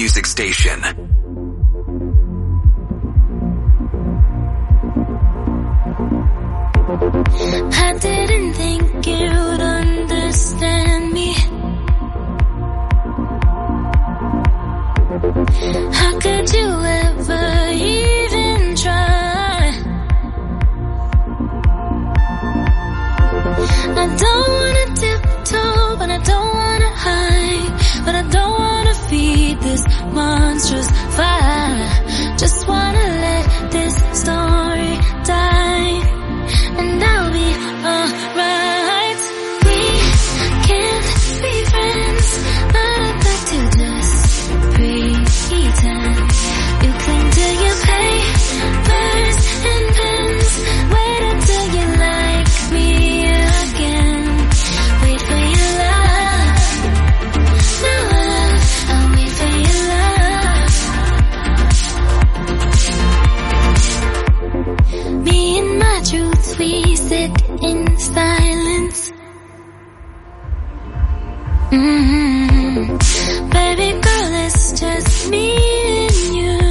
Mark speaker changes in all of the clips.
Speaker 1: music station.
Speaker 2: I didn't think you'd understand me. How could you ever even try? I don't wanna tiptoe, but I don't wanna hide. But I don't wanna feed this monstrous fire. Just wanna let this story die, and I'll be alright. We can't be friends, but I'd like to just pretend. You cling to your papers and pens. Wait until you like me again. Wait for your love. No love, I'll wait for your love. Me and my truth, we sit in silence. Baby girl, it's just me and you.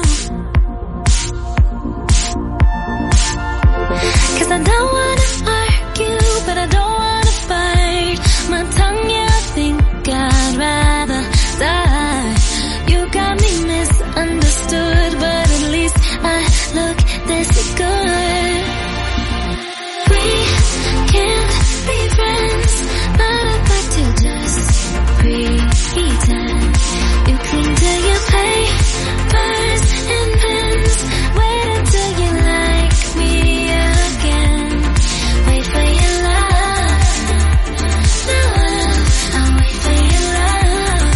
Speaker 2: 'Cause I don't wanna argue, but I don't wanna fight. My tongue, yeah, I think I'd rather die. You got me misunderstood, but at least I look this good. We can't be friends, but I'd like to just pretend. You cling to your papers and pens. Wait until you like me again. Wait for your love. No love, I'll wait for your love.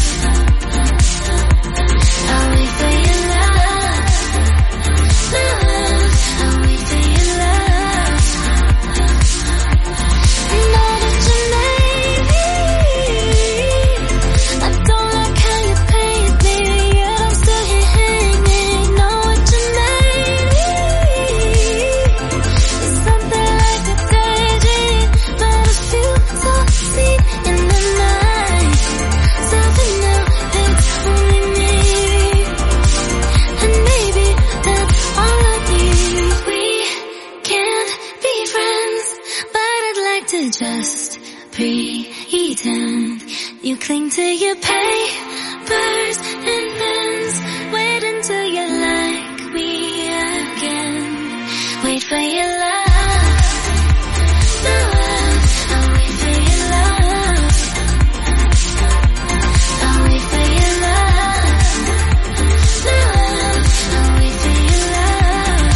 Speaker 2: I'll wait for your love. No love, I'll wait for your love. Know that you made me. I don't like how you paint me, yet I'm still here hanging. Know what you made me. It's something like a daydream, but a few thoughts seen in the night. Something new, it's only me, and maybe that's all I need. We can't be friends, but I'd like to just pretend. You cling to your papers and pens. Wait until you like me again. Wait for your love. No love, I'll wait for your love. I'll wait for your love. No love, I'll wait for your love.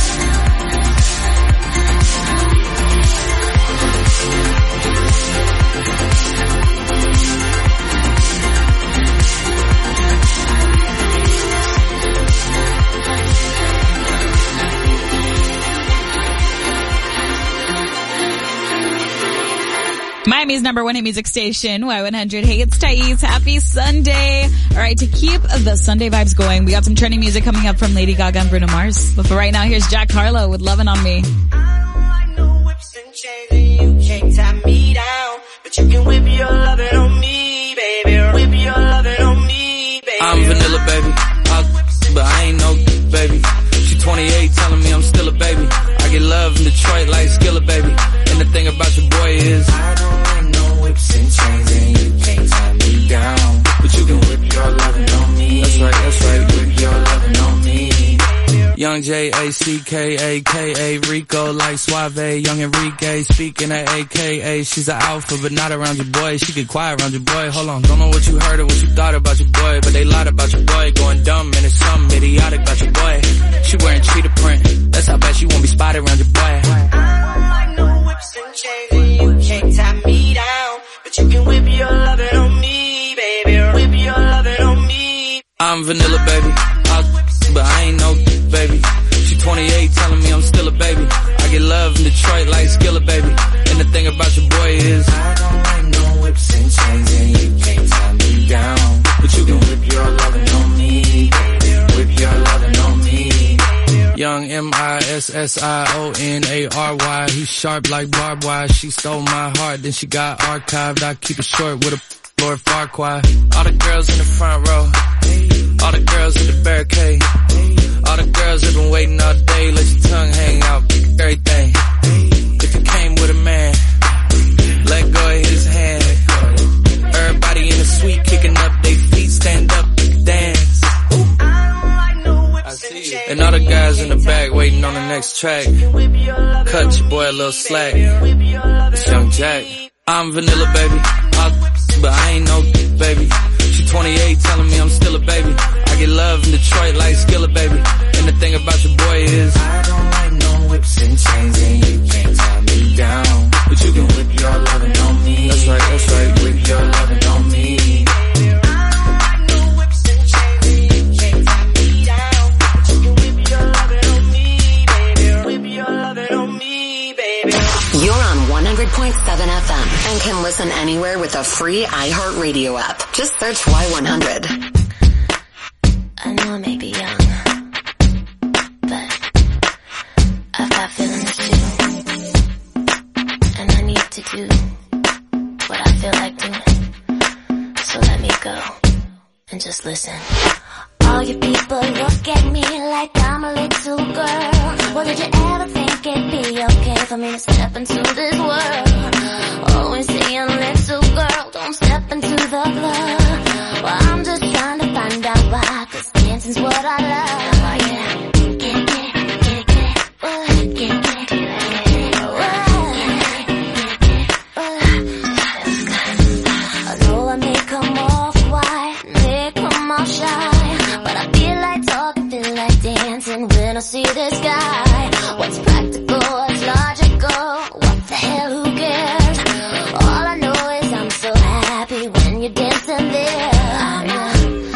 Speaker 3: Miami's #1 hit music station, Y100. Hey, it's Thais. Happy Sunday. All right, to keep the Sunday vibes going, we got some trending music coming up from Lady Gaga and Bruno Mars. But for right now, here's Jack Harlow with Lovin' on Me.
Speaker 4: I don't like no whips and chains, and you can't tie me down, but you can whip your lovin' on me, baby. Whip your lovin' on me, baby.
Speaker 5: I'm vanilla, baby. But I ain't no baby. She 28, telling me I'm still a baby. I get love in Detroit like Skillet, baby. And the thing about your boy is
Speaker 4: I don't like no whips and chains, and you can't tie me down,
Speaker 5: but you can
Speaker 4: whip your lovin' on me.
Speaker 5: That's right, that's right.
Speaker 4: Whip your lovin' on me.
Speaker 5: Young J-A-C-K-A-K-A, Rico like Suave, Young Enrique, speaking at AKA. She's an alpha, but not around your boy. She get quiet around your boy. Hold on, don't know what you heard or what you thought about your boy, but they lied about your boy. Going dumb and it's something idiotic about your boy. She wearing cheetah print, that's how bad she won't be spotted around your boy.
Speaker 4: I don't like no whips and chains, and you can't tie me down, but you can whip your lovin' on me, baby. Whip your lovin' on me.
Speaker 5: I'm vanilla, baby. But I ain't no baby. She 28, telling me I'm still a baby. I get love in Detroit like Skillet, baby. And the thing about your boy is
Speaker 4: I don't like no whips and chains, and you can't tie me down,
Speaker 5: but you can
Speaker 4: whip your lovin' on me, baby. Whip your lovin' on me.
Speaker 5: Young M-I-S-S-I-O-N-A-R-Y. He's sharp like barbed wire. She stole my heart, then she got archived. I keep it short with a Lord Farquaad. All the girls in the front row, All the girls at the barricade. All the girls have been waiting all day. Let your tongue hang out, everything. If you came with a man, let go of his hand. Everybody in the suite kicking up their feet, stand up, dance. I see you. And all the guys in the back waiting on the next track. Cut your boy a little slack. It's Young Jack. I'm vanilla, baby. But I ain't no baby. She 28 telling me I'm still a baby. I get love in Detroit like Skillet, baby. And the thing about your boy is I don't like no whips and chains and you can't tie me down. But you can whip your lovin' on me. That's right, that's right. Whip your lovin' on me.
Speaker 1: You're on 100.7 FM and can listen anywhere with a free iHeartRadio app. Just search Y100.
Speaker 2: I know I may be young, but I've got feelings too. And I need to do what I feel like doing. So let me go and just listen. All you people look at me like I'm a little girl. Well, did you ever think it'd be okay for me to step into this world? Always saying, little girl, don't step into the club. Well, I'm just trying to find out why, 'cause dancing's what I love. Oh, yeah. I know I may come off white, may come off shy, but I feel like talking, feel like dancing when I see this guy. What's practical, what's logical, what the hell, who cares? All I know is I'm so happy when you're dancing there. I'm a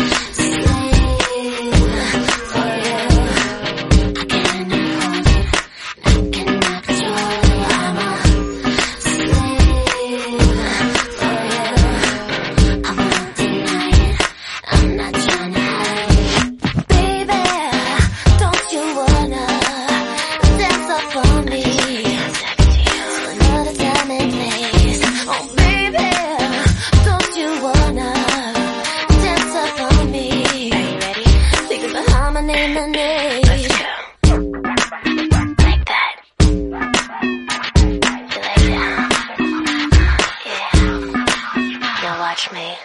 Speaker 2: slave for you. I cannot hold it, I cannot control it. I'm a slave for you. I won't deny it, I'm not trying to hide it. Baby, don't you wanna dance up on me to another time and place? Oh baby, don't you wanna dance up on me? Are you ready? Think behind my name and name. Let's go. Like that. You like that? Yeah. Now watch me.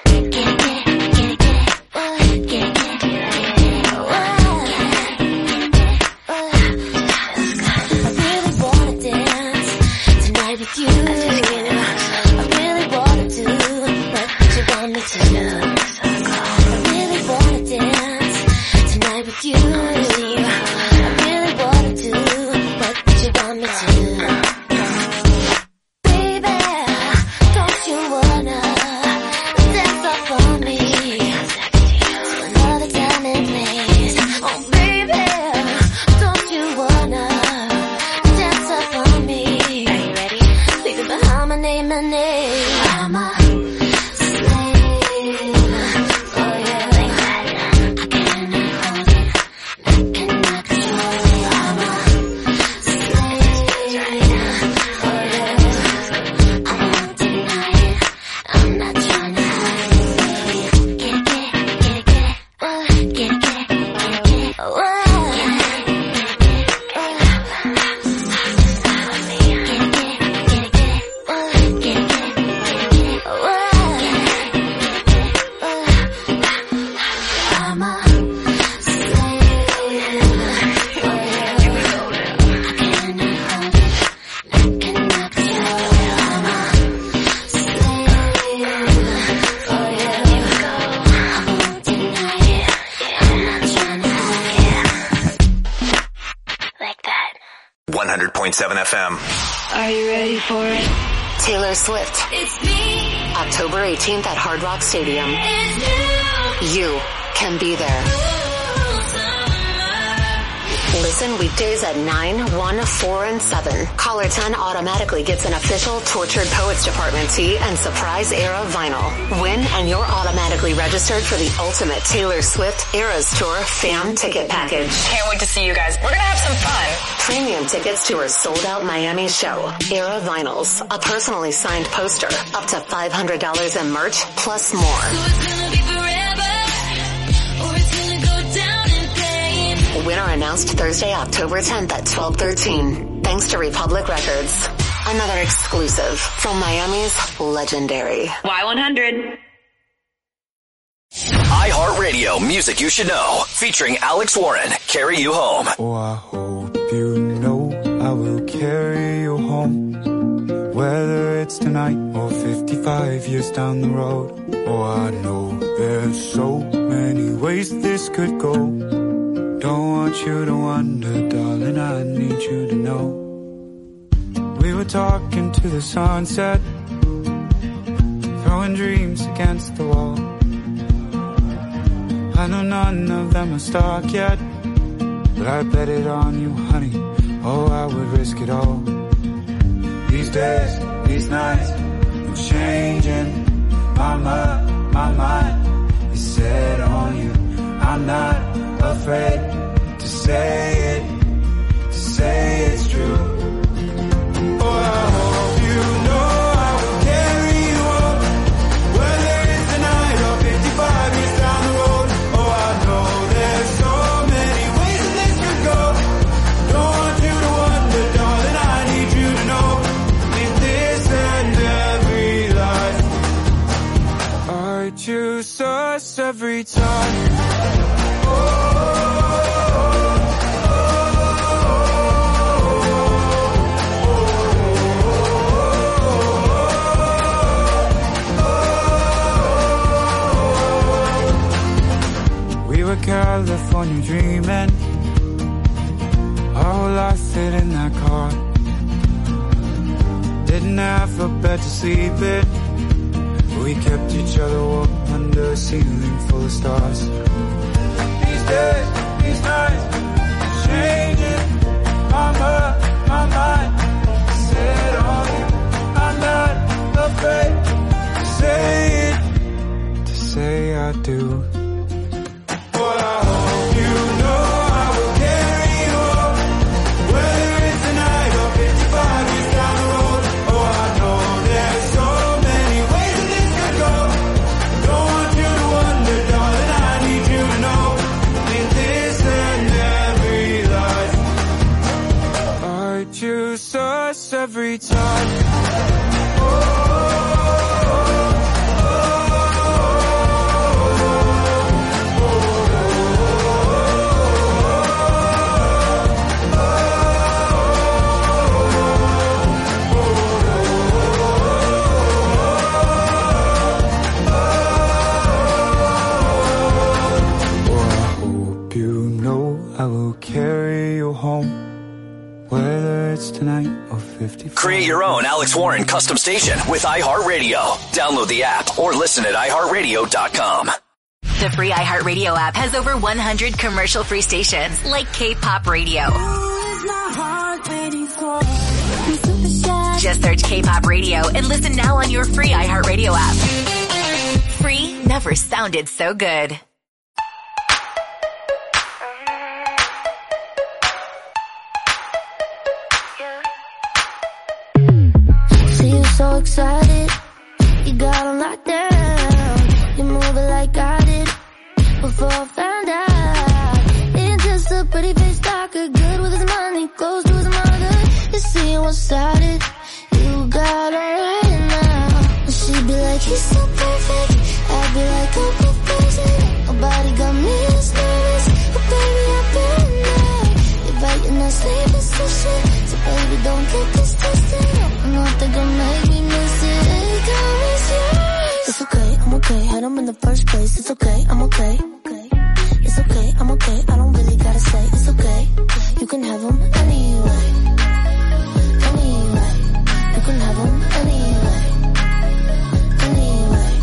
Speaker 2: I really wanna dance tonight with you. I really wanna do what you want me to do. I really wanna dance tonight with you. I really wanna do what you want me to do. Baby, don't you wanna dance up on me to another time and place? Oh baby, don't you wanna dance up on me? Are you ready? Think behind my name and name. I'm a slave for you. Like that. I cannot hold it, I cannot control it. I'm a slave for you. I won't deny it, I'm not trying to hide it. Get it, oh, get it, oh. I'm a slave for you. I cannot hold it, I cannot control it. I'm a slave for you. I won't deny it, I'm not trying to hide it. Like that.
Speaker 6: 100.7 FM.
Speaker 2: Are you ready for it?
Speaker 1: Taylor Swift,
Speaker 2: It's me,
Speaker 1: October 18th at Hard Rock Stadium.
Speaker 2: it's
Speaker 1: You can be there. Listen weekdays at 9, 1, 4, and 7. Caller 10 automatically gets an official Tortured Poets Department tee and Surprise Era vinyl. Win and you're automatically registered for the ultimate Taylor Swift Eras Tour fan ticket package.
Speaker 7: Can't wait to see you guys. We're gonna have some fun.
Speaker 1: Premium tickets to her sold-out Miami show. Era vinyls, a personally signed poster, up to $500 in merch, plus more.
Speaker 2: It's gonna be forever,
Speaker 1: Winner announced Thursday, October 10th at 12:13. Thanks to Republic Records. Another exclusive from Miami's legendary
Speaker 7: Y100.
Speaker 6: iHeartRadio Music You Should Know. Featuring Alex Warren. Carry you home.
Speaker 8: Oh, I hope you know I will carry you home. Whether it's tonight or 55 years down the road. Oh, I know there's so many ways this could go. Don't want you to wonder, darling, I need you to know. We were talking to the sunset, throwing dreams against the wall. I know none of them are stuck yet, but I bet it on you, honey. Oh, I would risk it all. These days, these nights, I'm changing my mind is set on you. I'm not afraid to say it's true. Oh, I hope you know I will carry you home. Whether it's tonight or 55 years down the road. Oh, I know there's so many ways that this could go. Don't want you to wonder, darling, I need you to know. In this and every life, I choose us every time. California dreaming, our whole life fit in that car. Didn't have a bed to sleep in, but we kept each other warm under a ceiling full of stars. These days, these nights, changing my mind, set on you. I'm not afraid to say I do. Every time.
Speaker 6: Create your own Alex Warren custom station with iHeartRadio. Download the app or listen at iHeartRadio.com.
Speaker 9: The free iHeartRadio app has over 100 commercial-free stations like K-Pop Radio. Just search K-Pop Radio and listen now on your free iHeartRadio app. Free never sounded so good.
Speaker 2: So excited, you got on lockdown. You move it like I did before I found out. Ain't just a pretty face stalker, good with his money, close to his mother. You see what's started, you got alright now. And she'd be like, he's so perfect. I'd be like, oh, perfect. Nobody got me as nervous, but baby, I've been there. You're biting that sleep position, so baby, don't get this twisted. I think I'll make me miss it. It's okay, I'm okay. Had them in the first place. It's okay, I'm okay. It's okay, I'm okay. I don't really gotta say it's okay. You can have them anyway. Anyway. You can have them anyway. Anyway.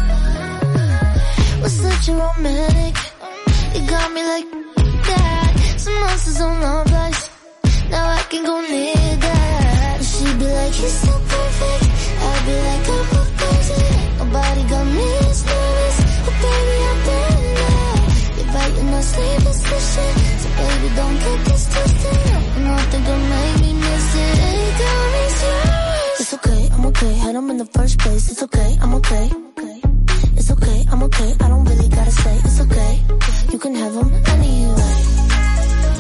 Speaker 2: We're such a romantic. You got me like that. Some monsters on our place. Now I can go near that. She'd be like, he's so perfect. I'd be like, I'm proposing. Nobody got me as nervous, but baby, I've been there. You're biting that sleep position, so baby, don't get this twisted. And I think I'll make me miss it. Ain't got me serious. It's okay, I'm okay. Had them in the first place. It's okay, I'm okay. It's okay, I'm okay. I don't really gotta say it's okay. You can have them anyway.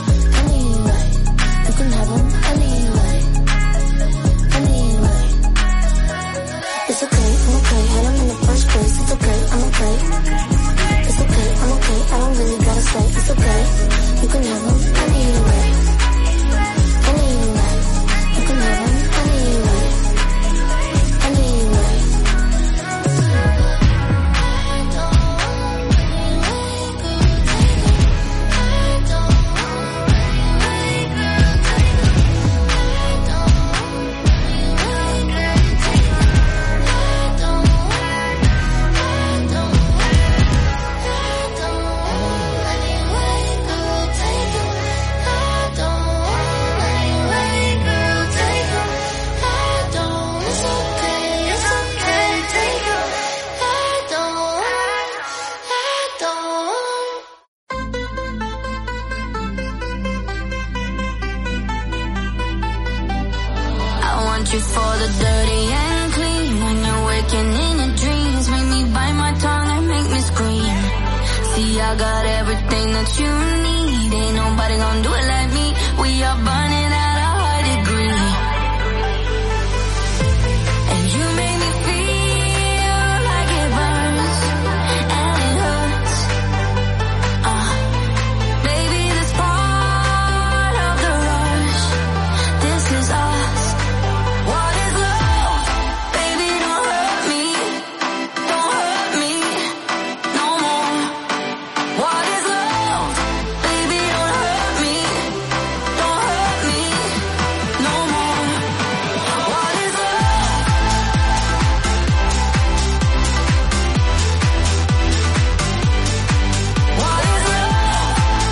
Speaker 2: want you for the dirty and clean. When you're waking in your dreams, make me bite my tongue and make me scream. See, I got everything that you need. Ain't nobody gonna do it like me. We are burning at a high degree. And you make me feel like it burns and it hurts. Baby, this part of the rush. This is us. What is love? Baby, don't hurt me. Don't hurt me no more. What is love? Baby, don't hurt me. Don't hurt me no more. What is love? What is love?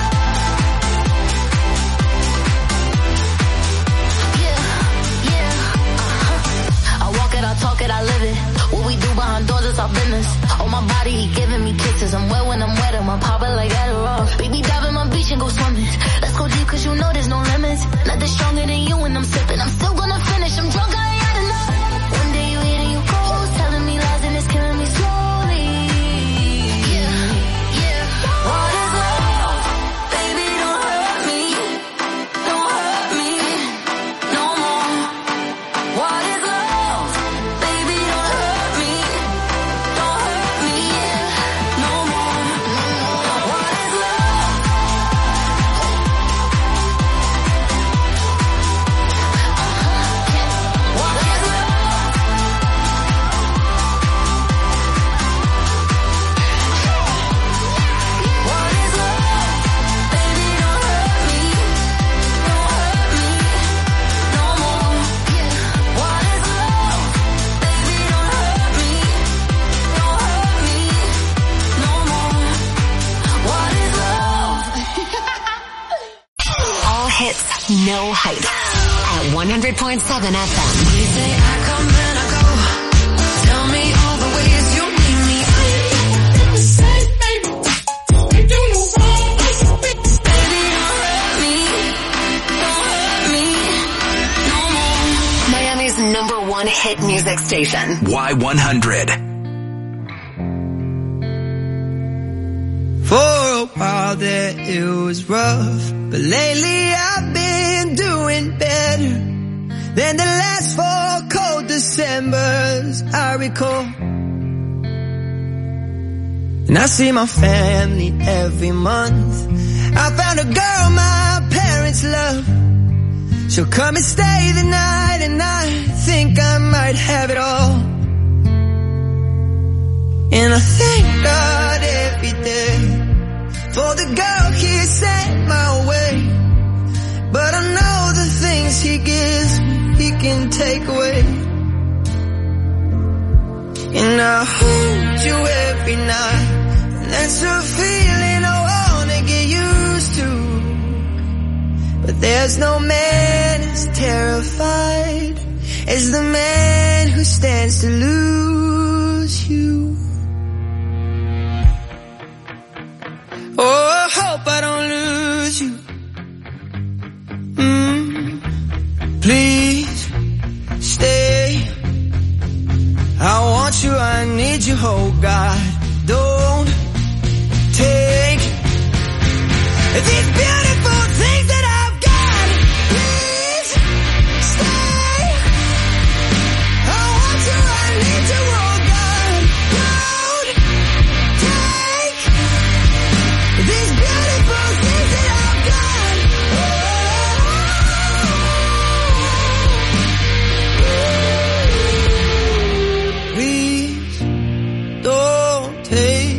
Speaker 2: I walk it, I talk it, I live it. What we do behind doors is our business. On my body, he giving me kisses. I'm wet when I'm wet, I'm popping like Adderall. Baby, dive in my beach and go swimming. Let's go deep, cause you know there's no limits. Nothing stronger than you when I'm sipping. I'm still gonna finish, I'm drunk, I ain't had enough. One day you eat and you go, telling me lies and it's killing me slowly. What is love? Baby, don't hurt me. Don't hurt me no more. What is love? Baby, don't hurt me. Don't hurt me no more. What is love? What is love? What is love? Baby, don't hurt me. Don't hurt me no more. What is love? Baby, don't hurt me. Don't hurt me no more. What is love?
Speaker 1: All hits, no hype. At 100.7 FM.
Speaker 2: You say I come and I go. Tell me all the ways you need me. Baby, don't hurt me. Don't hurt me no more.
Speaker 1: Miami's #1 hit music station.
Speaker 6: Y100.
Speaker 10: For a while there it was rough, but lately I've been doing better than the last 4 cold Decembers I recall. And I see my family every month. I found a girl my parents love. She'll come and stay the night, and I think I might have it all. And I thank God every day for the girl he sent my way. But I know the things he gives me, he can take away. And I hold you every night, and that's a feeling I wanna get used to. But there's no man as terrified as the man who stands to lose you. Oh, I hope I don't lose you. Please stay. I want you, I need you, oh God. Don't take these beautiful things that I've got. Please stay. I want you, I need you, oh God. Don't take these beautiful things that I've got. Please don't take.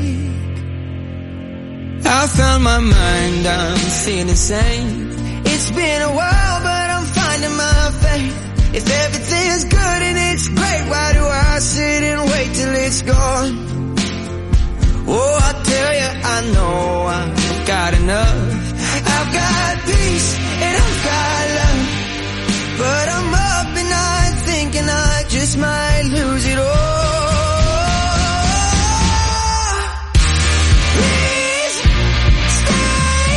Speaker 10: I found my mind, I'm feeling sane. It's been a while, but I'm finding my faith. If everything's good and it's great, why do I sit and wait till it's gone? Oh, I tell you, I know I've got enough. I've got peace and I've got love. But I'm up and I'm thinking I just might lose it all. Please stay.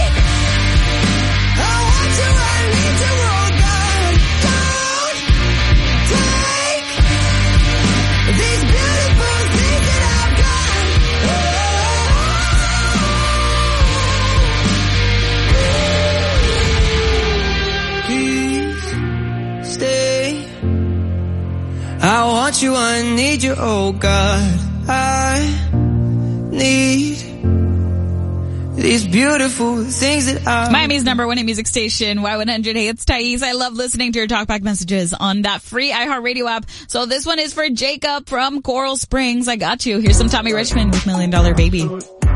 Speaker 10: I want you, I need you, oh God. Don't I want you, I need you, oh God. I need these beautiful things that I...
Speaker 3: Miami's #1 hit music station, Y100. Hey, it's Thais. I love listening to your talkback messages on that free iHeartRadio app. So this one is for Jacob from Coral Springs. I got you. Here's some Tommy Richmond with $1 Million Baby.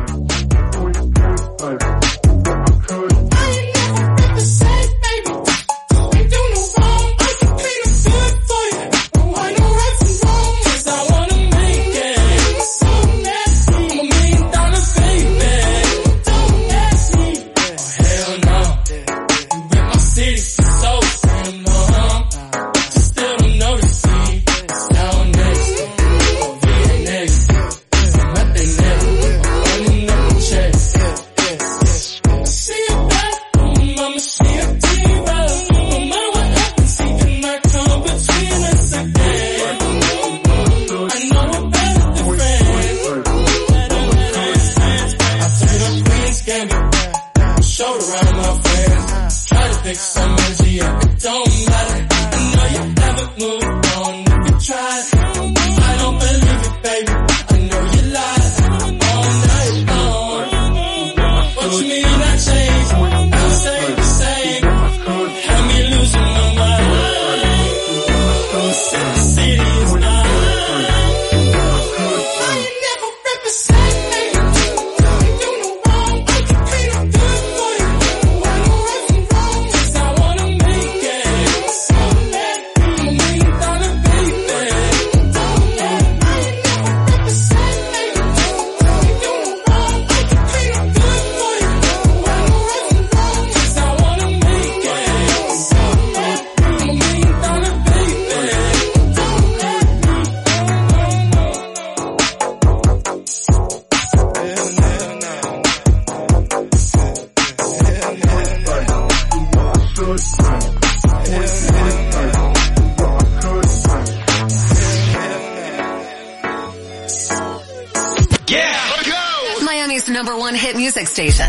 Speaker 1: #1 hit music station.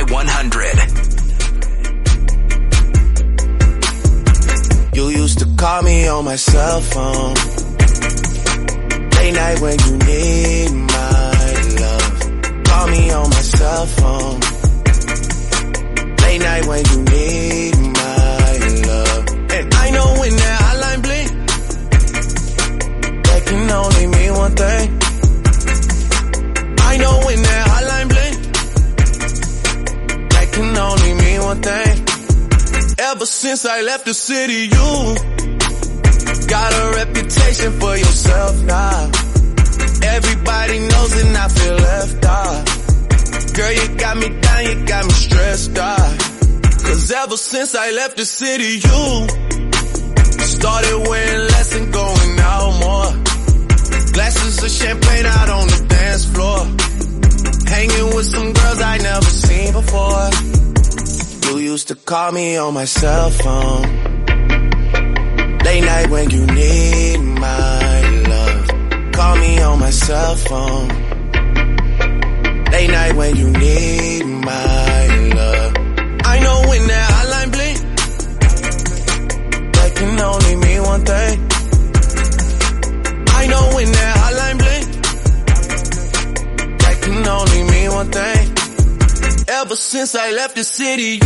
Speaker 6: Y100.
Speaker 10: You used to call me on my cell phone late night when you need my love. Call me on my cell phone late night when you need my love. And I know when that hotline blink, that can only mean one thing. I know when that hotline blink, that can only mean one thing. Ever since I left the city, you got a reputation for yourself now. Everybody knows and I feel left out. Girl, you got me down, you got me stressed out. Cause ever since I left the city, you started wearing less and going out more. Glasses of champagne out on the dance floor. Hanging with some girls I never seen before. You used to call me on my cell phone late night when you need my love. Call me on my cell phone late night when you need my love. I know when that hotline blink, that can only mean one thing. I know when that hotline blink, that can only mean one thing. Ever since I left the city,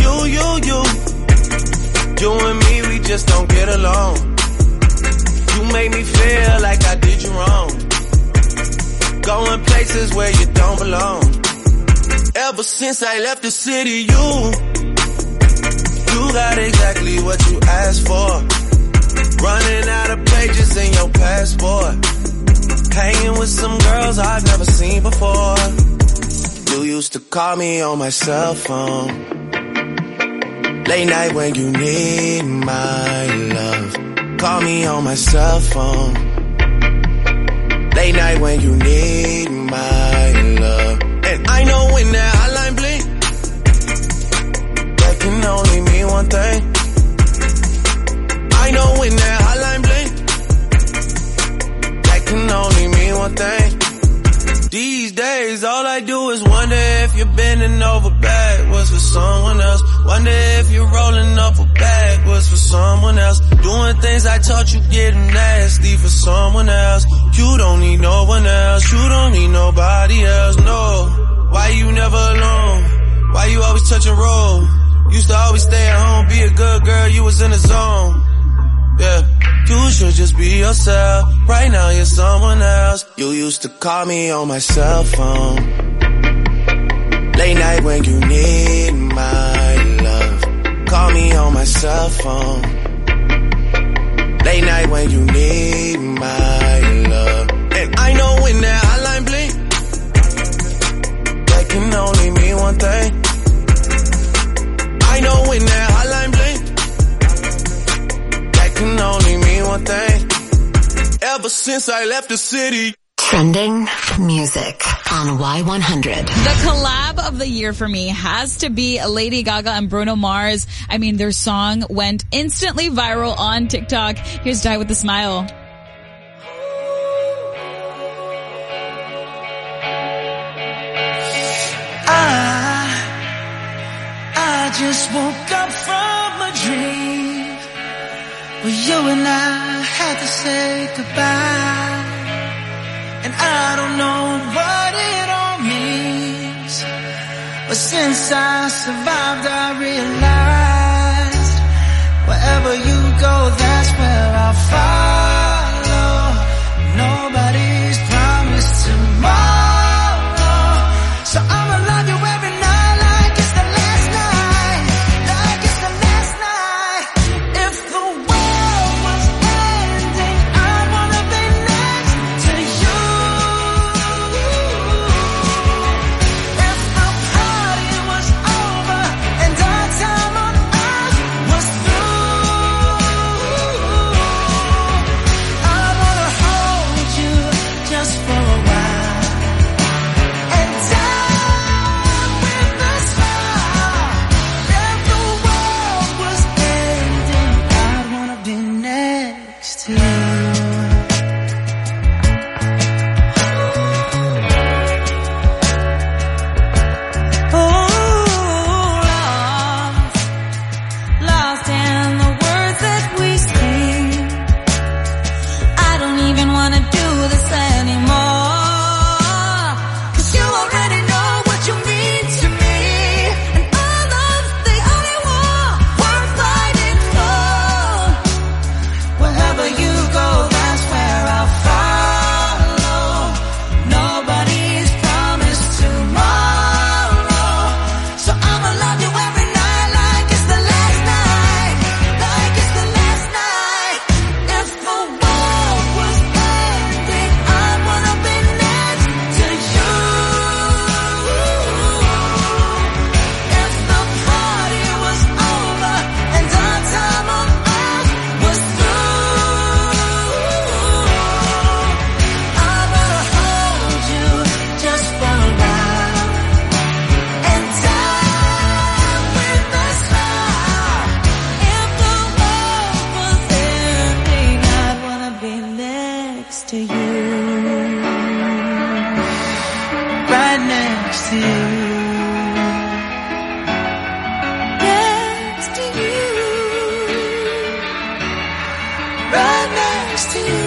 Speaker 10: you and me, we just don't get along. You made me feel like I did you wrong. Going places where you don't belong. Ever since I left the city, you got exactly what you asked for. Running out of pages in your passport. Hanging with some girls I've never seen before. You used to call me on my cell phone late night when you need my love. Call me on my cell phone late night when you need my love. And I know when that hotline blink, that can only mean one thing. I know when that hotline blink, that can only mean one thing. These days, all I do is wonder if you're bending over backwards for someone else. Wonder if you're rolling up a bag
Speaker 11: was for someone else. Doing things I taught you getting nasty for someone else. You don't need no one else. You don't need nobody else, no. Why you never alone? Why you always touch and roll? Used to always stay at home, be a good girl, you was in the zone. Yeah, you should just be yourself. Right now you're someone else. You used to call me on my cell phone. Late night when you need my love. Call me on my cell phone. Late night when you need my love. And I know when that hotline blink, that can only mean one thing. I know when that hotline blink, that can only mean one thing. Ever since I left the city.
Speaker 1: Trending music on Y100.
Speaker 3: The collab of the year for me has to be Lady Gaga and Bruno Mars. I mean, their song went instantly viral on TikTok. Here's Die With a Smile.
Speaker 10: I just woke up from a dream where you and I had to say goodbye. And I don't know what it all means, but since I survived I realized wherever you go, that's where I'll follow. Nobody's promised tomorrow, so I'ma love you every night like it's the last night, like it's the last night. If the world was ending, I wanna be next to you. If the party was over and our time on earth was through, I wanna hold you just for a while and die with a smile. If the world was ending, I'd wanna be next to you. Lost in the words that we sing. I don't even wanna do this anymore, 'cause you already know what you mean to me, and all love's the only war worth fighting for. Wherever you go, that's where I'll follow. Nobody's promised tomorrow, so I'ma love you every night like it's the last night, like it's the last night. If the world was ending, I wanna be next to you. If the party was over and our time on earth was through, I wanna hold you just for a while and die with a smile. If the world was ending, I'd wanna be next to you, right next to you, next to you, right next to you.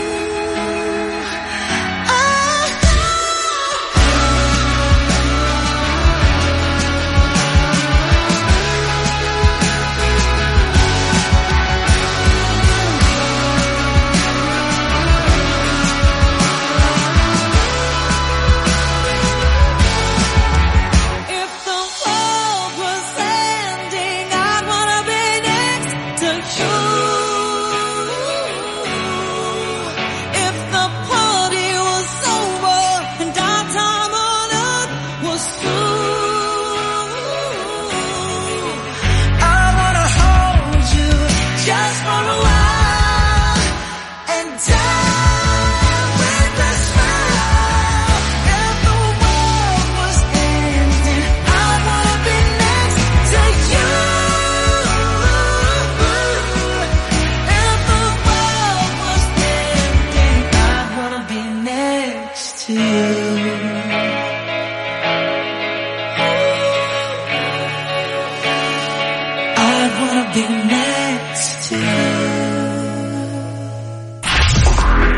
Speaker 10: If the world was ending, I'd wanna be next to you.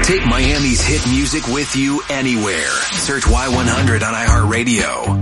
Speaker 6: Take Miami's hit music with you anywhere. Search Y100 on iHeartRadio.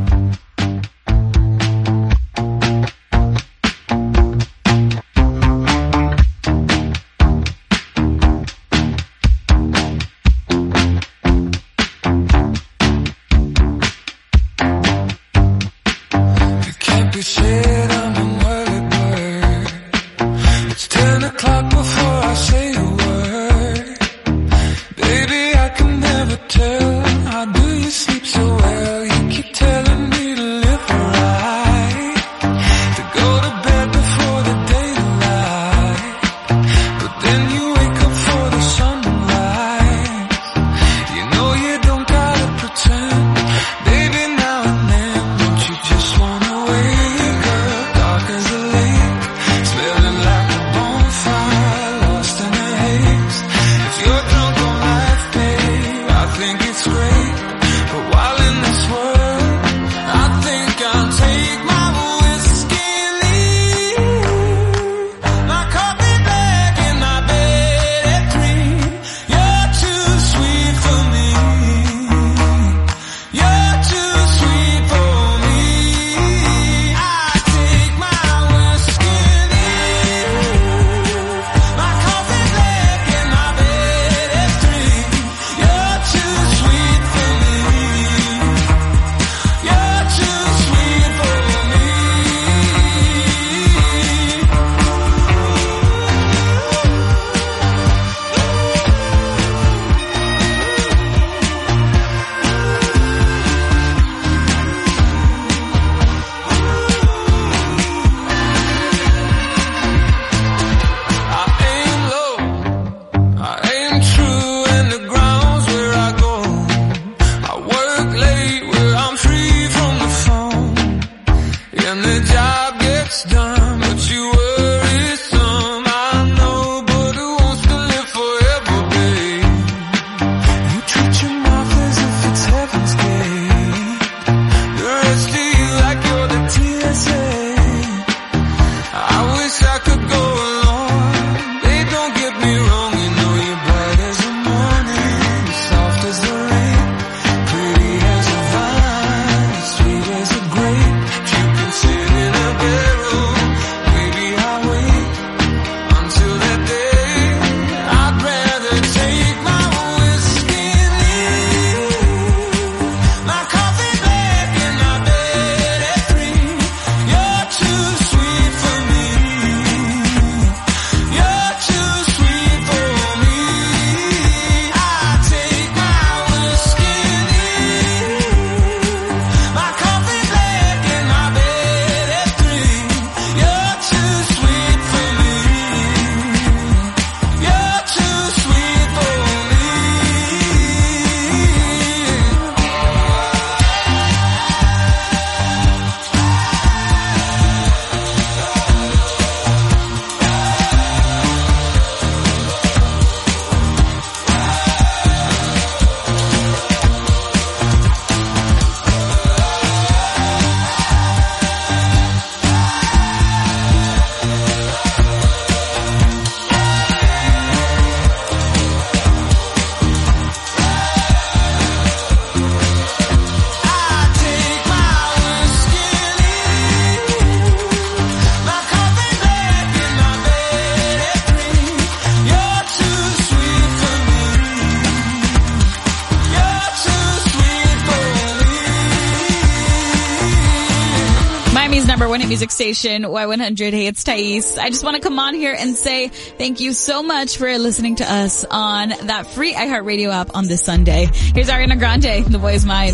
Speaker 3: Number one hit music station, Y100. Hey, it's Thais. I just want to come on here and say thank you so much for listening to us on that free iHeartRadio app on this Sunday. Here's Ariana Grande, The Boy Is Mine.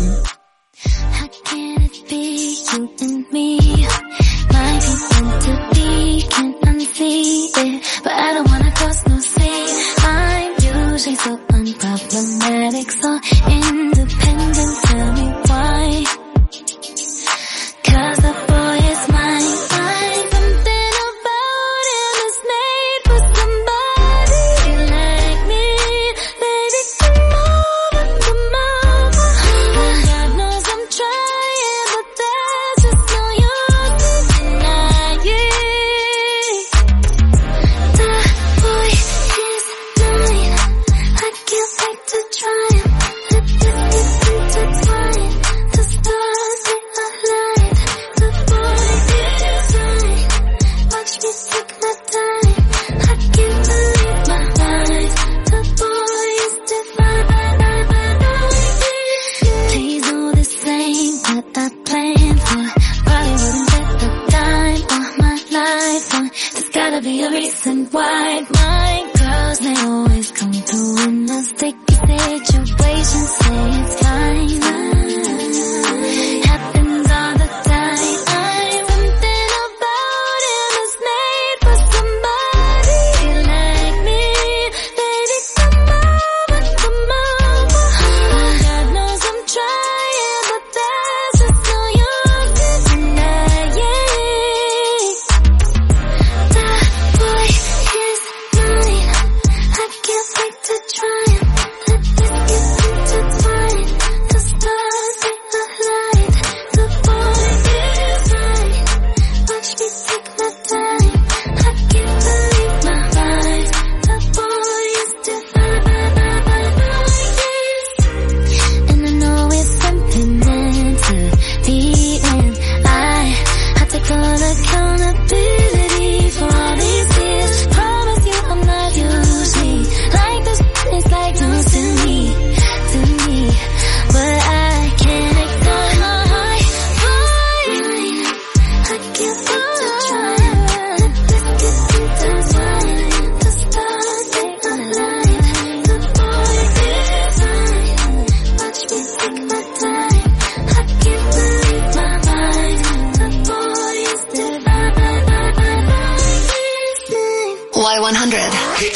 Speaker 2: How can it be you and me? Might be meant to be, can't unsee it, but I don't wanna cross no sea. I'm usually so unproblematic, so independent. Tell me why? 'Cause the boy is mine. Something about him is made for somebody like me. Baby, come over. I got no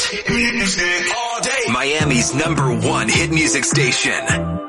Speaker 6: hit music all day. Miami's #1 hit music station.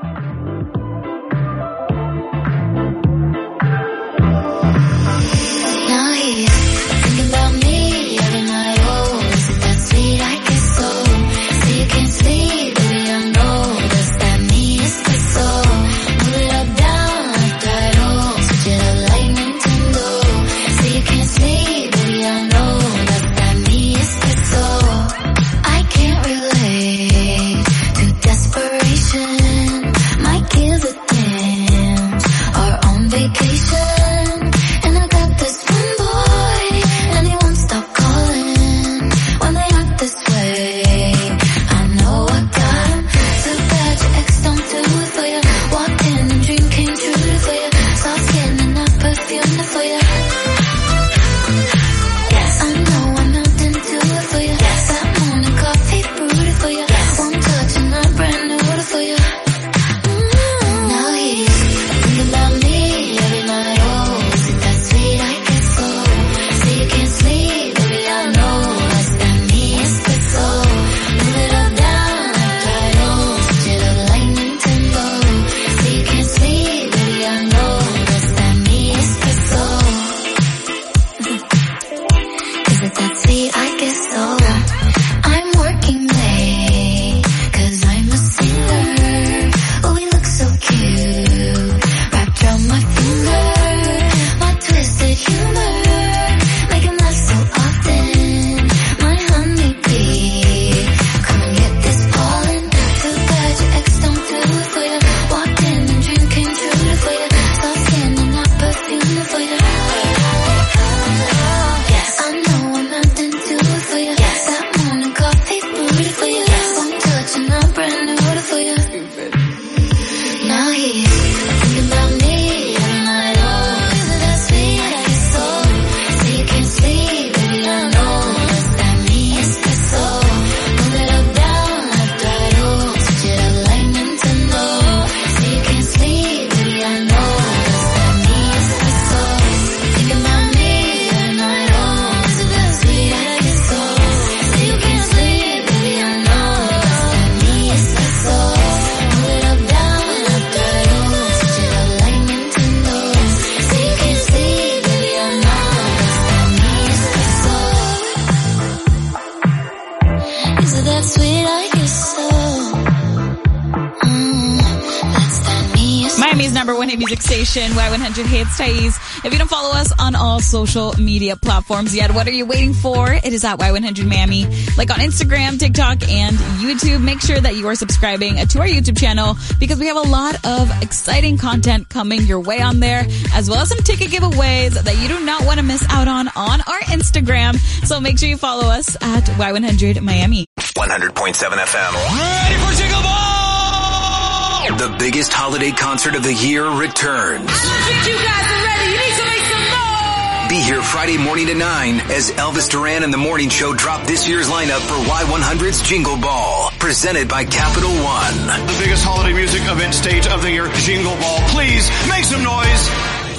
Speaker 2: Now he's thinking about me every night. Oh, is it that sweet? I guess so. So you can't sleep, baby, I know. Does that mean it's the soul? Move it up, down like that. Oh, switch it up like Nintendo. So you can't sleep, baby, I know. Does that mean it's the soul? I can't relate to desperation. Might give a damn. Or on vacation. And I got this one boy, and he won't stop calling when they act this way. I know I got him. So bad your ex don't do it for you. Walked in and dream came true for you. Soft skin and not perfume for you. Yes, I know I'm not into it for you. Yes, that morning coffee brewed for you. Yes, one touch and I'm brand new for you. Now he's thinking about me every night. Oh, is it that sweet? I guess so. So you can't sleep, baby, I know. Does that mean it's the soul? Move it up, down like that. Oh, switch it up like Nintendo. So you can't sleep, baby, I know. Does that mean it's the soul? Is it that sweet? I guess so. I'm working late, 'cause I'm a singer. Oh, we look so cute, wrapped around my finger. My twisted humor, make him laugh so often. My honeybee, come and get this pollen. Too bad your ex don't do it for you. Walked in and dream came true for you. Soft skin and not perfume for you. Yes, I know I'm not into it for you. Yes, that morning coffee brewed for you. Yes, one touch and I'm brand new for you. Now he's thinking about me every night. Oh, is it that sweet? I guess so. So you can't sleep, baby, I know. Does that mean it's the soul? Move it up, down like that. Oh, switch it up like Nintendo. So you can't sleep, baby, I know. Does that mean it's the soul? Thinking about me every night. Oh, is it that sweet? I guess so. So you can't sleep, baby, I know. Does that mean it's the soul? Move it up, down like that. Oh, switch it up like Nintendo. So you can't sleep, baby, I know. Does that mean it's the soul? Is it that sweet? I guess so. That's that me.
Speaker 3: Miami's #1 hit music station, Y100 Hits Thais. If you don't follow us on all social media platforms yet, what are you waiting for? It is at Y100 Miami. Like on Instagram, TikTok, and YouTube. Make sure that you are subscribing to our YouTube channel because we have a lot of exciting content coming your way on there, as well as some ticket giveaways that you do not want to miss out on our Instagram. So make sure you follow us at Y100 Miami.
Speaker 6: 100.7 FM.
Speaker 11: Ready for Jingle Ball!
Speaker 6: The biggest holiday concert of the year returns.
Speaker 7: I don't think you guys are ready. You need to make some noise.
Speaker 6: Be here Friday morning at 9 as Elvis Duran and the Morning Show drop this year's lineup for Y100's Jingle Ball, presented by Capital One.
Speaker 12: The biggest holiday music event stage of the year, Jingle Ball. Please make some noise.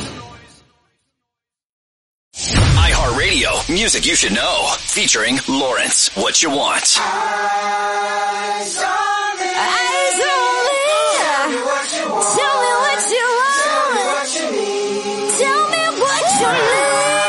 Speaker 6: iHeartRadio, music you should know, featuring Lawrence. What you want?
Speaker 2: Eyes on me. Tell me what you want. Tell me what you need. Tell me what you need.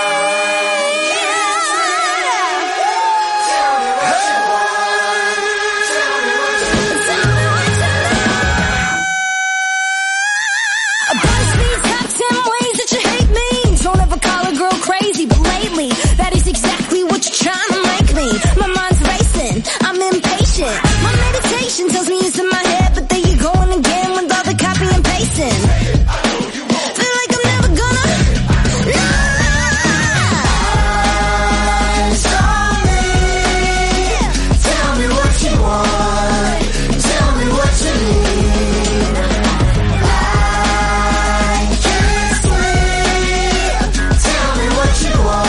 Speaker 13: That is exactly what you're trying to make me. My mind's racing, I'm impatient. My meditation tells me it's in my head, but then you're going again with all the copy and pasting. Feel like I'm never gonna. Eyes on me. Tell me what you want. Tell me what you need. I can't sleep. Tell me what you want.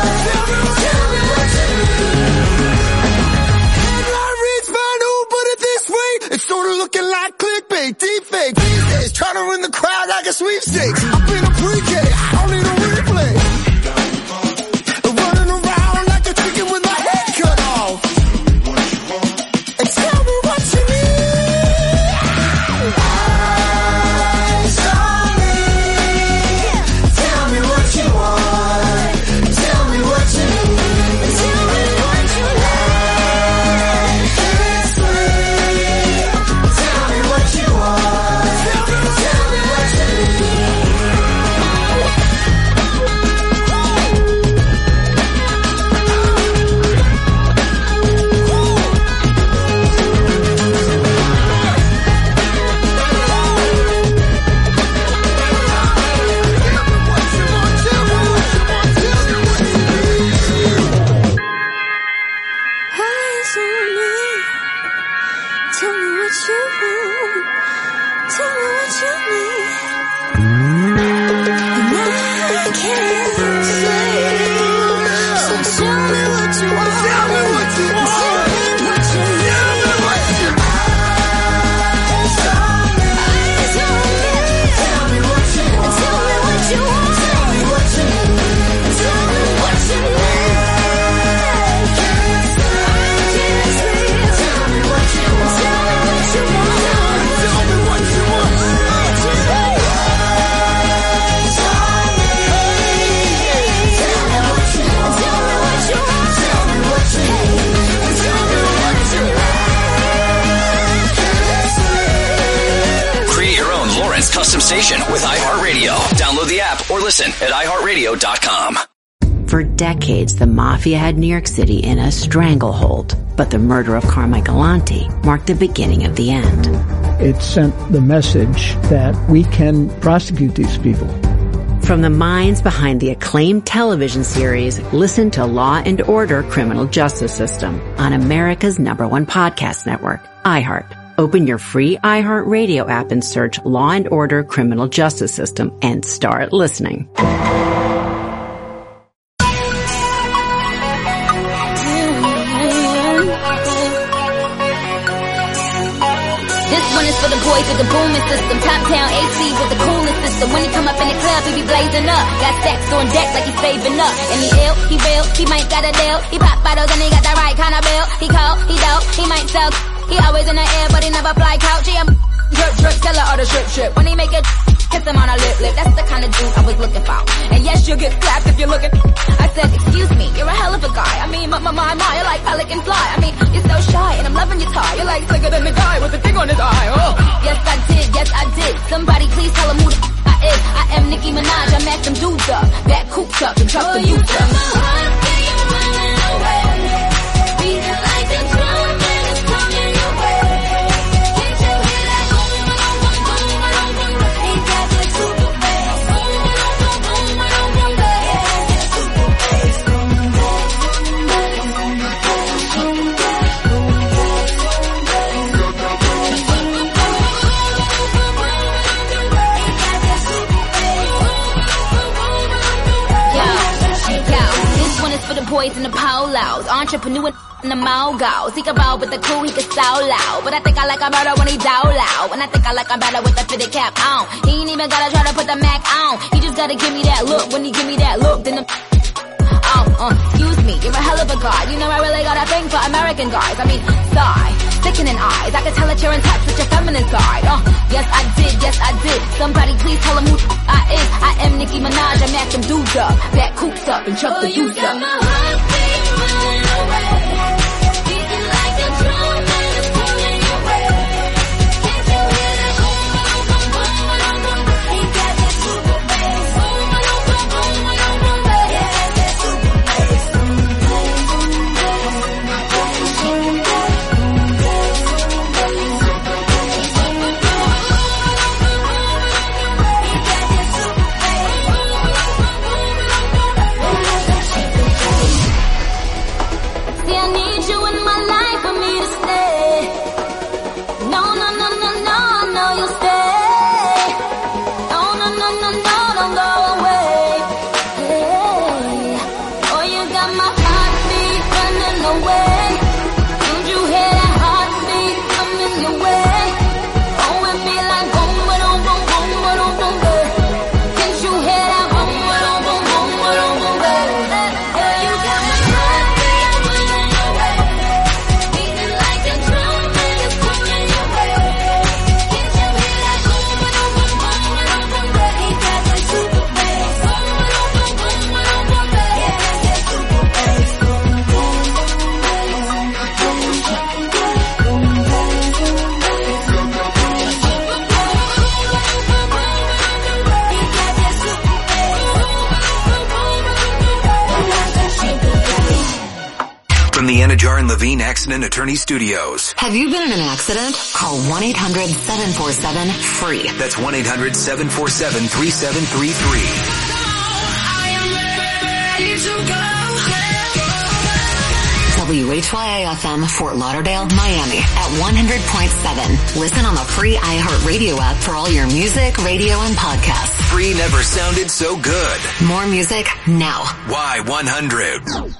Speaker 10: Deepfake these days, trying to win the crowd like a sweepstakes. I've been a pre-K, I don't need a replay. Running around like a chicken with my head cut off.
Speaker 14: Custom station with iHeartRadio. Download the app or listen at iHeartRadio.com.
Speaker 15: For decades, the mafia had New York City in a stranglehold, but the murder of Carmichael Galanti marked the beginning of the end.
Speaker 16: It sent the message that we can prosecute these people.
Speaker 15: From the minds behind the acclaimed television series, listen to Law and Order: Criminal Justice System on America's #1 podcast network, iHeart. Open your free iHeartRadio app and search Law and Order: Criminal Justice System and start listening.
Speaker 2: This one is for the boys with the booming system. Top town AC with the coolest system. When he come up in the club, he be blazing up. Got stacks on deck like he's saving up. And he ill, he real, he might got a deal. He pop bottles and he got the right kind of bill. He cold, he dope, he might sell. He always in the air, but he never fly couch. He a drip, tell her all the shit. When he make it, kiss him on a lip. That's the kind of dude I was looking for. And yes, you'll get slapped if you're looking. I said, excuse me, you're a hell of a guy. I mean, my, you're like pelican fly. I mean, you're so shy, and I'm loving your tie. You're like slicker than the guy with the thing on his eye. Oh, yes I did. Somebody please tell him who the I is. I am Nicki Minaj. I mack them dudes up, back cooped up, and truck the boots up. Boys in the polos, entrepreneur in the mogos. He can roll with the crew, he can so loud. But I think I like him better when he dow loud. And I think I like him better with the fitted cap on. He ain't even gotta try to put the Mac on. He just gotta give me that look. When he give me that look, then the excuse me, you're a hell of a guy. You know I really got a thing for American guys. I mean, sigh, sickening eyes. I can tell that you're in touch with your feminine side. Yes I did. Somebody please tell him who I is. I am Nicki Minaj. I mack them dudes up, back coops up, and chuck the youth up. Beating like a drum and it's pulling away. Can't you hear that boom, boom, boom, boom, boom, boom? He got that super bass. Boom, boom, boom, boom, boom, boom, boom. Yeah, that super bass. See, I need you in my life for me to stay. No, you'll stay. No, don't go away. Hey. Oh, you got my heartbeat running away. Don't you hear that heartbeat coming your way? Oh, with me like boom, boom, boom, boom, boom, boom, boom. Can't you hear that boom, boom, boom, boom, boom, boom, boom? You got my heartbeat running away. Beating like a drum and it's pulling your way. Can't you hear that boom, boom, boom, boom, boom, boom, boom? He got that super bass. Boom, boom, boom, boom, boom, boom, boom. Yeah, that super bass.
Speaker 6: From the Anna Jar and Levine Accident Attorney Studios.
Speaker 1: Have you been in an accident? Call 1-800-747-FREE.
Speaker 6: That's 1-800-747-3733.
Speaker 1: WHYA-FM, Fort Lauderdale, Miami at 100.7. Listen on the free iHeartRadio app for all your music, radio, and podcasts.
Speaker 6: Free never sounded so good.
Speaker 1: More music now.
Speaker 6: Y100.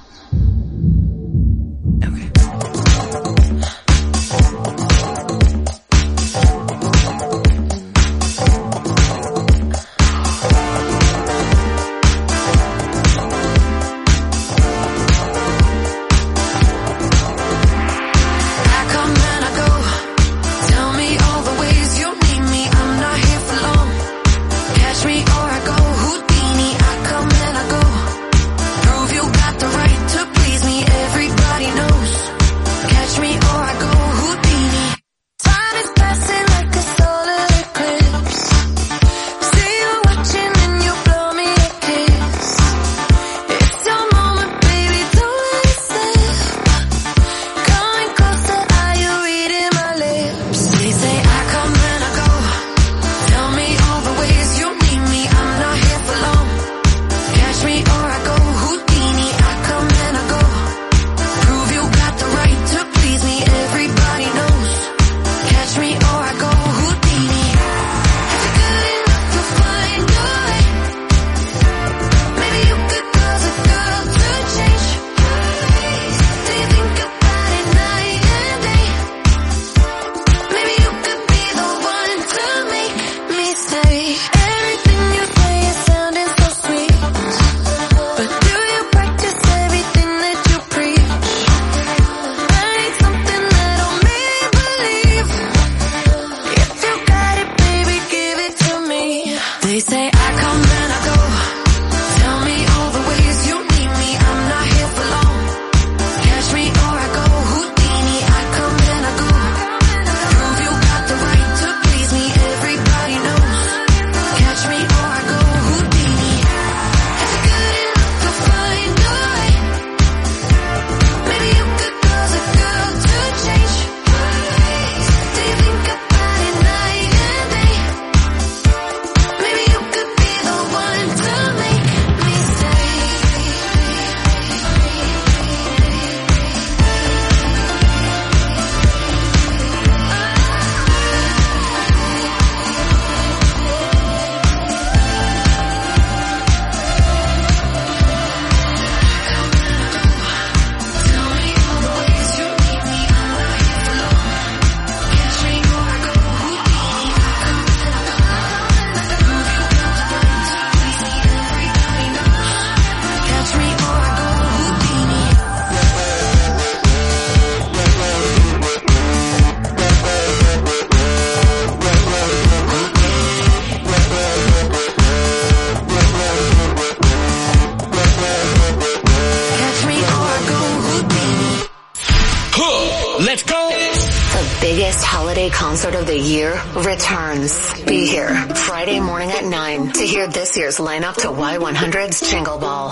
Speaker 1: Concert of the year returns. Be here Friday morning at 9 to hear this year's lineup to Y100's Jingle Ball.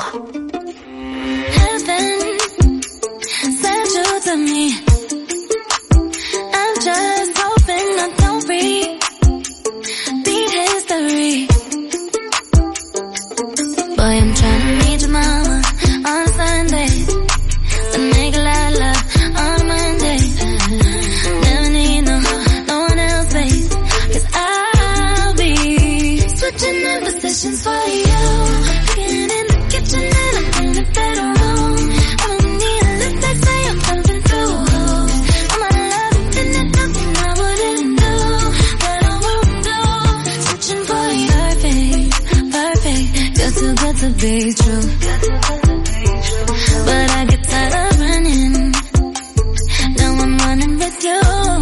Speaker 2: Heaven sent you to me. I'm just hoping I don't repeat history. Boy, I'm trying to meet your mama on Sunday, to make a lot of love on Monday. Never need no one else, babe, 'cause I'll be switching up positions for you. Getting in the kitchen and I'm in the bedroom. I don't need a list, they say I'm jumping through hoops. I'm out of love, and there's nothing I wouldn't do, that I won't do. Switching for you. Perfect, you're too good to be true. But I get tired of running. Now I'm running with you.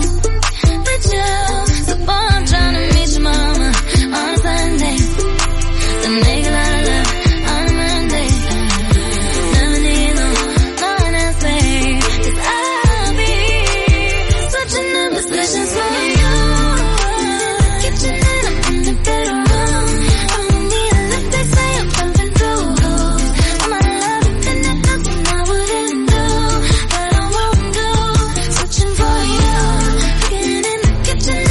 Speaker 2: So boy, I'm trying to meet your mama on Sunday, to make a lot of love on Monday. Never need no one else, babe, 'cause I'll be switching up positions for you. Kitchen and I'm in the bedroom. I don't need a lift, they say I'm jumping through hoops. I'm out of love, and there's nothing I wouldn't do, that I won't do. Switching for you. Getting in the kitchen.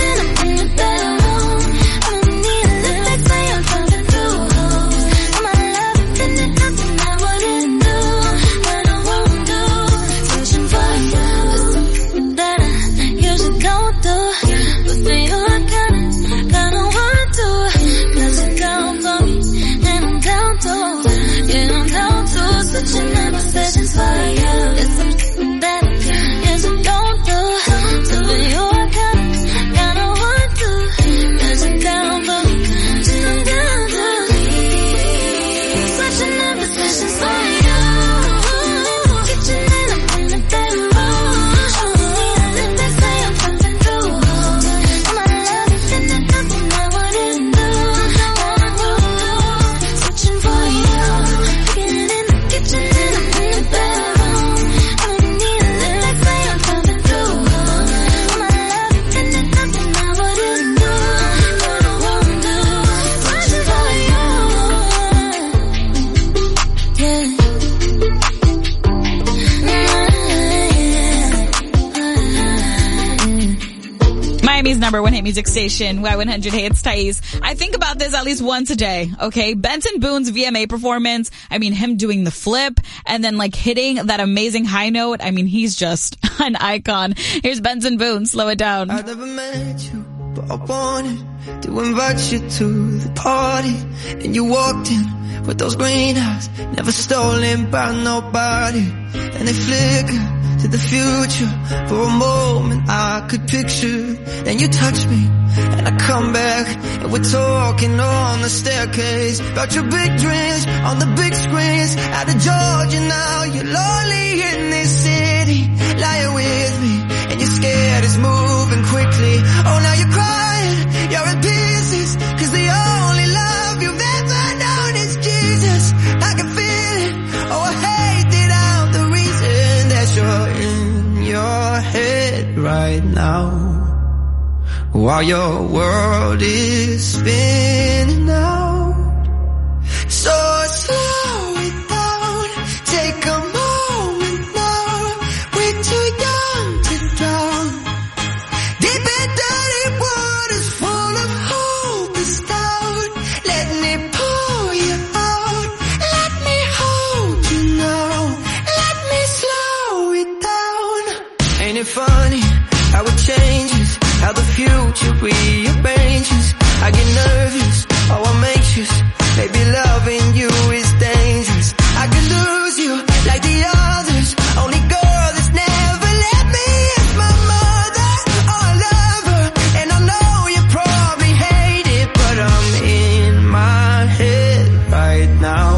Speaker 3: Miami's #1 hit music station, Y100. Hey, it's Thais. I think about this at least once a day, okay? Benson Boone's VMA performance, I mean, him doing the flip and then like hitting that amazing high note. I mean, he's just an icon. Here's Benson Boone, Slow It Down.
Speaker 10: I never met you, but I wanted to invite you to the party. And you walked in with those green eyes, never stolen by nobody. And they flicker to the future. For a moment I could picture. Then you touch me and I come back, and we're talking on the staircase about your big dreams on the big screens. Out of Georgia now, you're lonely in this city, lying with me, and you're scared it's moving quickly. Oh, now you're crying, you're in pieces, cause the only love you've ever known is Jesus. I can feel it, oh I hate that I'm the reason that you're in your head right now, while your world is spinning out. So slow it down, take a moment now. We're too young to drown. Deep and dirty waters full of hope is down. Let me pull you out. Let me hold you now. Let me slow it down. Ain't it funny how it changes, how the future rearranges? I get nervous, oh I'm anxious. Maybe loving you is dangerous. I could lose you like the others. Only girl that's never let me is my mother. Oh, I love her, and I know you probably hate it, but I'm in my head right now.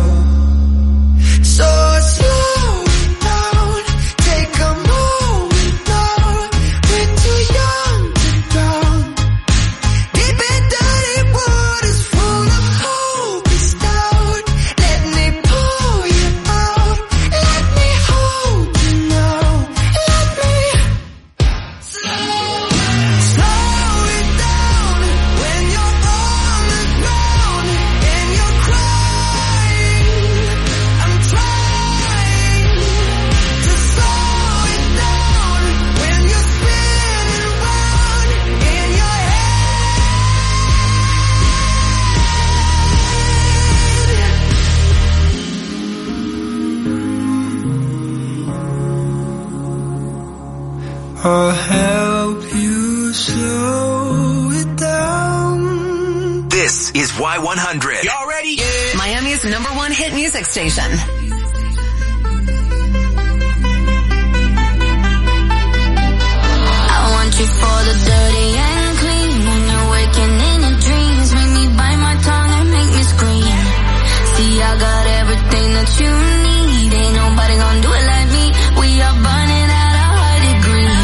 Speaker 10: So slow it down, take a moment now. We're too young to drown. Deep and dirty waters full of hope is down. Let me pull you out. Let me hold you now. Let me slow it down. When you're on the ground and you're crying, I'm trying to slow it down. When you're spinning round in your
Speaker 8: I'll help you slow it down.
Speaker 6: This is Y100.
Speaker 14: Y'all ready?
Speaker 9: Miami's #1 hit music station.
Speaker 2: I want you for the dirty and clean. When you're waking in your dreams, make me bite my tongue and make me scream. See, I got everything that you need. Ain't nobody gonna do it like me. We are burning at a high degree.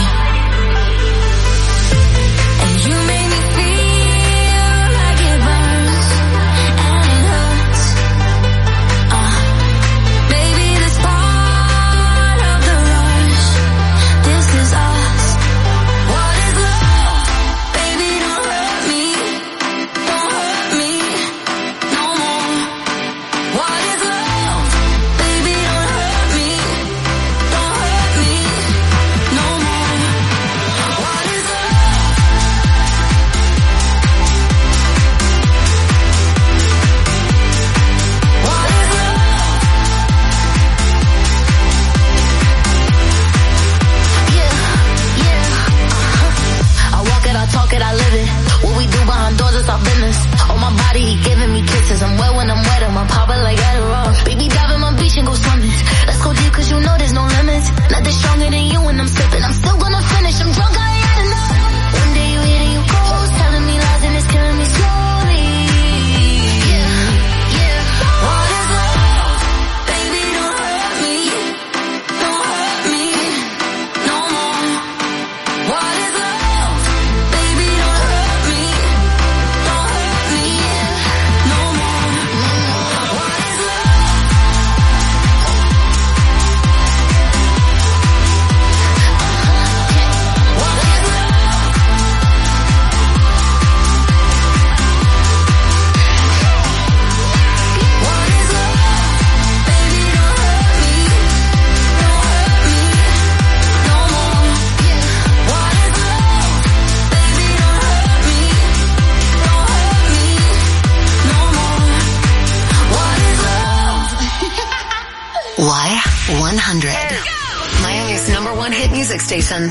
Speaker 2: And you make me feel like it burns and it hurts.
Speaker 1: Music Station.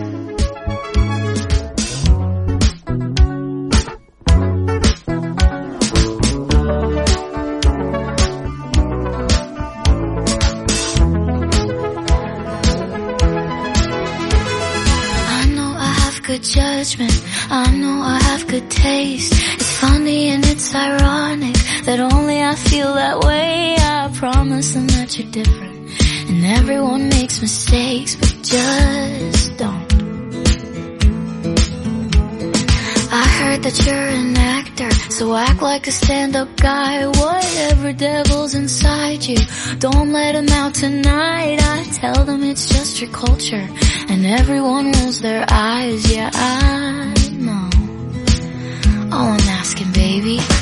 Speaker 2: Good judgment, I know I have good taste. It's funny and it's ironic that only I feel that way. I promise them that you're different, and everyone makes mistakes, but just don't. I heard that you're an actor, so act like a stand-up guy. Whatever devil's inside you, don't let him out tonight. I tell them it's just your culture, and everyone rolls their eyes. Yeah, I know. All I'm asking, baby,